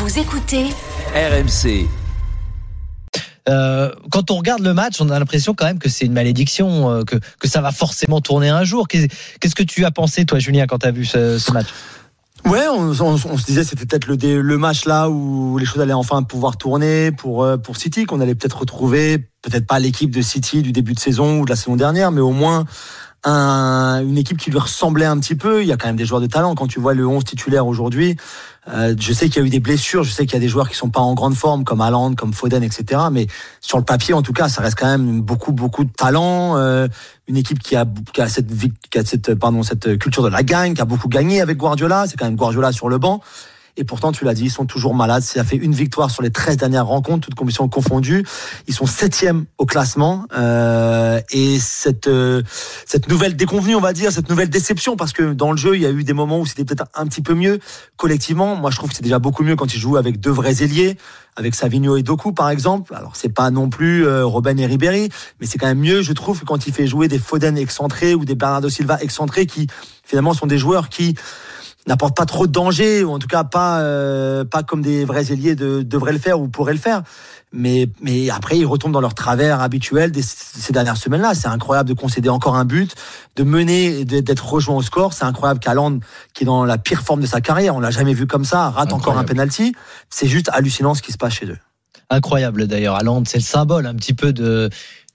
Vous écoutez RMC. Quand on regarde le match, on a l'impression quand même que c'est une malédiction, que ça va forcément tourner un jour. Qu'est-ce que tu as pensé, toi, Julien, quand tu as vu ce match ? Ouais, on se disait c'était peut-être le match là où les choses allaient enfin pouvoir tourner pour City, qu'on allait peut-être retrouver, peut-être pas l'équipe de City du début de saison ou de la saison dernière, mais au moins une équipe qui lui ressemblait un petit peu. Il y a quand même des joueurs de talent. Quand tu vois le 11 titulaire aujourd'hui, je sais qu'il y a eu des blessures, je sais qu'il y a des joueurs qui sont pas en grande forme, comme Haaland, comme Foden, etc. Mais sur le papier, en tout cas, ça reste quand même beaucoup de talent. Une équipe qui a cette culture de la gagne, qui a beaucoup gagné avec Guardiola. C'est quand même Guardiola sur le banc. Et pourtant, tu l'as dit, ils sont toujours malades. Ça fait une victoire sur les 13 dernières rencontres, toutes compétitions confondues. Ils sont 7e au classement. Et cette nouvelle déconvenue, on va dire, cette nouvelle déception, parce que dans le jeu, il y a eu des moments où c'était peut-être un petit peu mieux collectivement. Moi, je trouve que c'est déjà beaucoup mieux quand ils jouent avec deux vrais ailiers, avec Savinho et Doku, par exemple. Alors, c'est pas non plus Robben et Ribéry, mais c'est quand même mieux, je trouve, que quand il fait jouer des Foden excentrés ou des Bernardo Silva excentrés, qui finalement sont des joueurs qui n'apporte pas trop de danger, ou en tout cas pas comme des vrais ailiers devraient le faire ou pourraient le faire. Mais après, ils retombent dans leur travers habituel ces dernières semaines-là. C'est incroyable de concéder encore un but, de mener et d'être rejoint au score. C'est incroyable qu'Haaland, qui est dans la pire forme de sa carrière, on l'a jamais vu comme ça, rate encore un penalty. C'est juste hallucinant ce qui se passe chez eux. Incroyable d'ailleurs. Haaland, c'est le symbole un petit peu de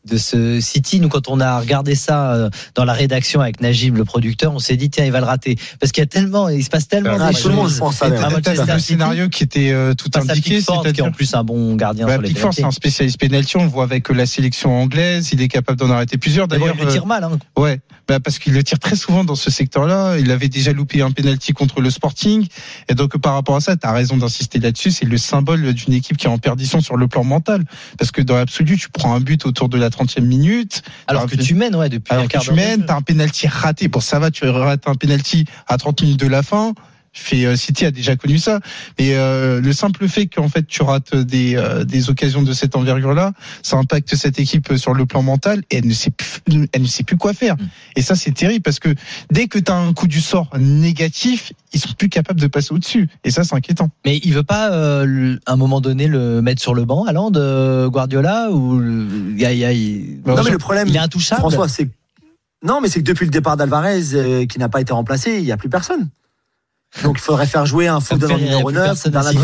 ce City. Nous, quand on a regardé ça dans la rédaction avec Najib, le producteur, on s'est dit tiens, il va le rater parce qu'il se passe tellement de choses. T'as le scénario qui était tout indiqué, Pickford, qui est en plus un bon gardien. Sur les Pickford, c'est un spécialiste pénalty. On le voit avec la sélection anglaise. Il est capable d'en arrêter plusieurs. D'ailleurs, il le tire mal. Ouais, parce qu'il le tire très souvent dans ce secteur-là. Il avait déjà loupé un penalty contre le Sporting. Et donc, par rapport à ça, t'as raison d'insister là-dessus. C'est le symbole d'une équipe qui est en perdition sur le plan mental. Parce que dans l'absolu, tu prends un but autour de la 30e minute. Alors que tu mènes, depuis un quart d'heure. Tu mènes, t'as un penalty raté. Bon, ça va, tu rates un penalty à 30 minutes de la fin. City a déjà connu ça. Mais le simple fait qu'en fait tu rates des occasions de cette envergure-là, ça impacte cette équipe sur le plan mental et elle ne sait plus quoi faire. Et ça, c'est terrible parce que dès que t'as un coup du sort négatif, ils sont plus capables de passer au-dessus. Et ça, c'est inquiétant. Mais il veut pas, à un moment donné, le mettre sur le banc, Haaland, Guardiola, ou Non, mais le problème, il est intouchable. François, c'est que depuis le départ d'Alvarez, qui n'a pas été remplacé, il n'y a plus personne. Donc il faudrait faire jouer un Foden en numéro 9,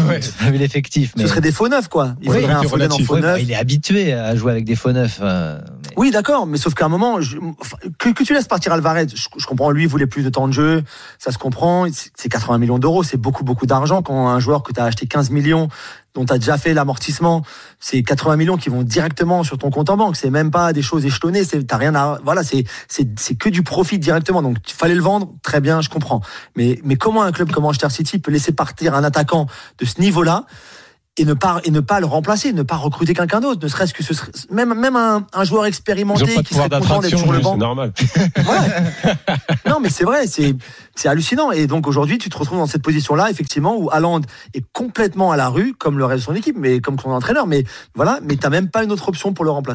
vu l'effectif. Ce serait des faux neufs, quoi. Il faudrait un Foden en faux 9. Il est habitué à jouer avec des faux neufs. Oui, d'accord, mais sauf qu'à un moment, que tu laisses partir Alvarez, je comprends, lui, il voulait plus de temps de jeu, ça se comprend, c'est 80 millions d'euros, c'est beaucoup d'argent quand un joueur que tu as acheté 15 millions, dont tu as déjà fait l'amortissement, c'est 80 millions qui vont directement sur ton compte en banque, c'est même pas des choses échelonnées, t'as rien à, voilà, c'est que du profit directement, donc il fallait le vendre, très bien, je comprends. Mais comment un club comme Manchester City peut laisser partir un attaquant de ce niveau-là et ne pas le remplacer, ne pas recruter quelqu'un d'autre, ne serait-ce que même un joueur expérimenté qui serait content d'être sur le banc. C'est normal. Ouais. Non, mais c'est vrai, c'est hallucinant. Et donc aujourd'hui, tu te retrouves dans cette position-là, effectivement, où Haaland est complètement à la rue, comme le reste de son équipe, mais comme son entraîneur. Mais voilà, mais t'as même pas une autre option pour le remplacer.